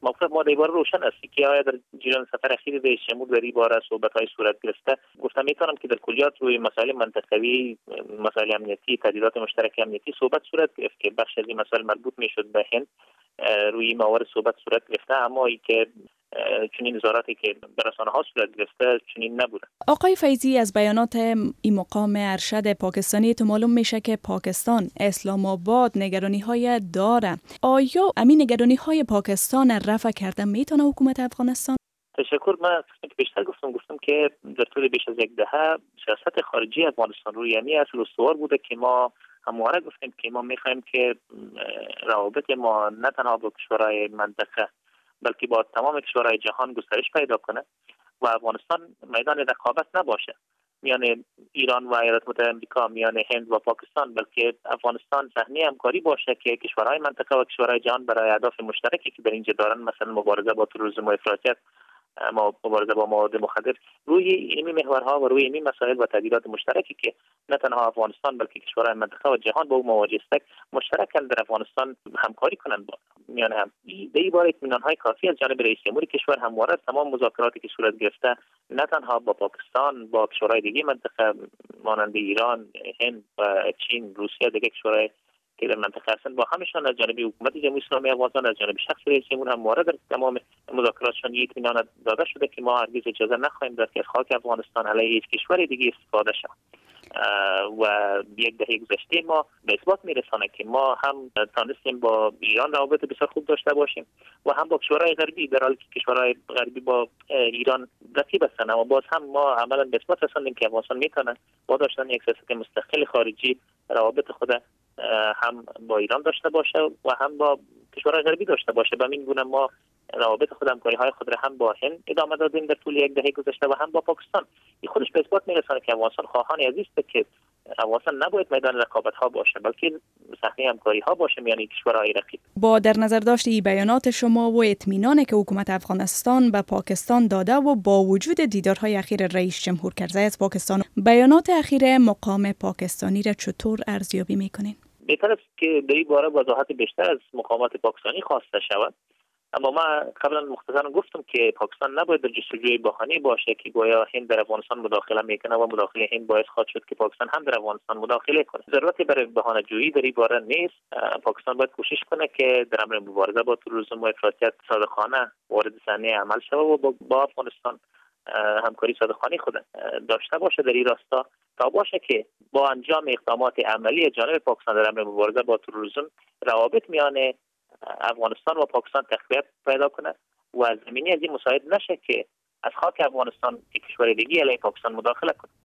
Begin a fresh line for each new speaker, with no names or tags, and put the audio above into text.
موقف ما دیوار روشن است که آیا در جریان سفر اخیر رئیس جمهور در این باره صحبت‌های صورت گرفته. گفتم میتونم که در کلیات روی مسائل منطقوی، مسائل امنیتی، تهدیدات مشترک امنیتی صحبت گرفت که بخش از این مسائل مربوط میشد به هند، روی موارد صورت گرفته، اما ای که چنین نظاراتی که به رسانه‌ها صورت گرفته چنین نبوده.
آقای فیضی، از بیانات این مقام ارشد پاکستانی تو معلوم میشه که پاکستان اسلام آباد نگرانی‌های داره. آیا همین نگرانی‌های پاکستان رفع کرده میتونه حکومت افغانستان؟
تشکر. من بیشتر گفتم که در طول بیش از یک دهه سیاست خارجی افغانستان روی همین اصل استوار بوده که ما همواره گفتیم که ما می‌خوایم که روابط ما نه تنها با کشورهای منطقه بلکه با تمام کشورهای جهان گسترش پیدا کنه و افغانستان میدان رقابت نباشه میان ایران و ایالات متحده آمریکا، میان هند و پاکستان، بلکه افغانستان صحنه همکاری باشه که کشورهای منطقه و کشورهای جهان برای اهداف مشترکی که در اینجا دارن، مثلا مبارزه با تروریسم و افراطیت، مبارزه با مواد مخدر، روی این محورها و روی این مسائل و تهدیدات مشترکی که نه تنها افغانستان بلکه کشورهای منطقه و جهان با او مواجه است، مشترکاً در افغانستان همکاری کنند. میان هم به این باره اطمینان‌های کافی از جانب رئیس جمهور کشور همواره تمام مذاکراتی که صورت گرفته، نه تنها با پاکستان، با کشورهای دیگه منطقه مانند ایران، هند و چین، روسیه، دیگه کشورهای که در منطقه هستند، با همشان از جانب حکومت جمهوری اسلامی افغانستان، از جانب شخص رئیس جمهور همواره در تمام مذاکراتشان اطمینان داده شده که ما هرگز اجازه نخواهیم داد که از خاک افغانستان علیه هیچ کشور دیگه استفاده شود. و یک دهه گذشته ما به اثبات میرسانه که ما هم تانستیم با ایران روابط بسیار خوب داشته باشیم و هم با کشورهای غربی، در حالی که کشورهای غربی با ایران رقیب هستند، اما باز هم ما عملا به اثبات رساندیم که افغانستان میتونه با داشتن یک سیاست مستقل خارجی روابط خود هم با ایران داشته باشه و هم با کشورهای غربی داشته باشه. به این گونه ما روابط خود، همکاری‌های خود را هم با هند ادامه دادیم در طول یک دهه گذشته و هم با پاکستان. این خودش به اثبات میرسونه که افغانستان خواهان عزیز است که افغانستان نباید میدان رقابت‌ها باشه بلکه صحنه همکاری‌ها باشه میان کشورهای رقیب.
با در نظر داشت این بیانات شما و اطمینانی که حکومت افغانستان به پاکستان داده و با وجود دیدارهای اخیر رئیس جمهور کرزی از پاکستان، بیانات اخیر مقام پاکستانی را چطور ارزیابی می‌کنین؟
بهتر است که در این باره وضاحت بیشتر از مقامات پاکستانی خواسته شود. اما من قبلا مختصرا گفتم که پاکستان نباید در جستجوی بهانه باشه که گویا هند در افغانستان مداخله میکنه و مداخله هند باعث خواهد شد که پاکستان هم در افغانستان مداخله کنه. ضرورتی برای بهانه جویی در این باره نیست. پاکستان باید کوشش کنه که در امر مبارزه با تروریسم و افراطیت صادقانه وارد صحنه عمل شود و با افغانستان همکاری صادقانه خود داشته باشه در این راستا، تا باشه که با انجام اقدامات عملی از جانب پاکستان در امر مبارزه با تروریسم روابط میان افغانستان و پاکستان تقویت پیدا کنه و زمینی از این مساعد نشه که از خاک افغانستان یک کشور دیگه علیه پاکستان مداخله کنه.